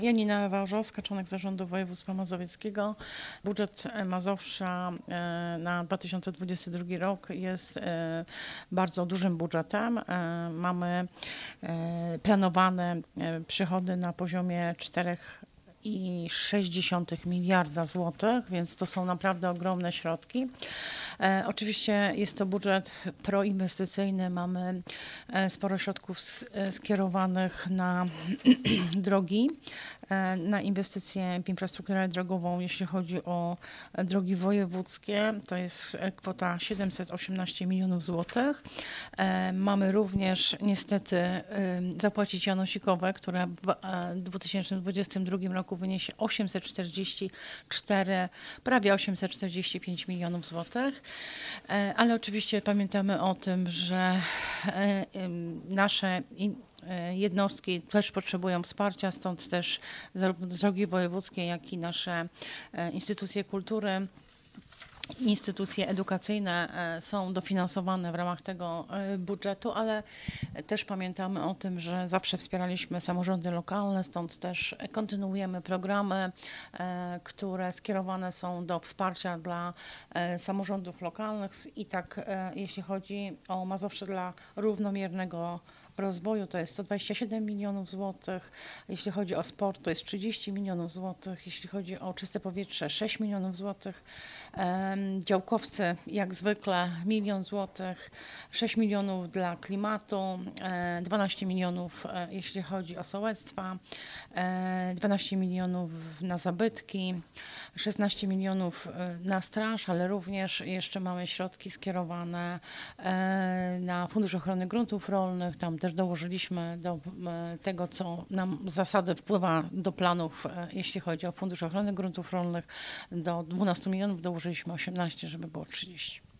Janina Ewa-Orzowska, członek Zarządu Województwa Mazowieckiego. Budżet Mazowsza na 2022 rok jest bardzo dużym budżetem. Mamy planowane przychody na poziomie 4,6 miliarda złotych, więc to są naprawdę ogromne środki. Oczywiście jest to budżet proinwestycyjny. Mamy sporo środków skierowanych na drogi, na inwestycje w infrastrukturę drogową. Jeśli chodzi o drogi wojewódzkie, to jest kwota 718 milionów złotych. Mamy również niestety zapłacić janosikowe, które w 2022 roku wyniesie 844, prawie 845 milionów złotych. Ale oczywiście pamiętamy o tym, że nasze jednostki też potrzebują wsparcia, stąd też zarówno drogi wojewódzkie, jak i nasze instytucje kultury, instytucje edukacyjne są dofinansowane w ramach tego budżetu, ale też pamiętamy o tym, że zawsze wspieraliśmy samorządy lokalne, stąd też kontynuujemy programy, które skierowane są do wsparcia dla samorządów lokalnych i tak jeśli chodzi o Mazowsze dla równomiernego rozwoju, to jest 127 milionów złotych, jeśli chodzi o sport to jest 30 milionów złotych, jeśli chodzi o czyste powietrze 6 milionów złotych, działkowcy jak zwykle 1 000 000 złotych, 6 milionów dla klimatu, 12 milionów jeśli chodzi o sołectwa, 12 milionów na zabytki, 16 milionów na straż, ale również jeszcze mamy środki skierowane na Fundusz Ochrony Gruntów Rolnych, tam też dołożyliśmy do tego, co nam z zasady wpływa do planów, jeśli chodzi o Fundusz Ochrony Gruntów Rolnych. Do 12 milionów dołożyliśmy 18, żeby było 30.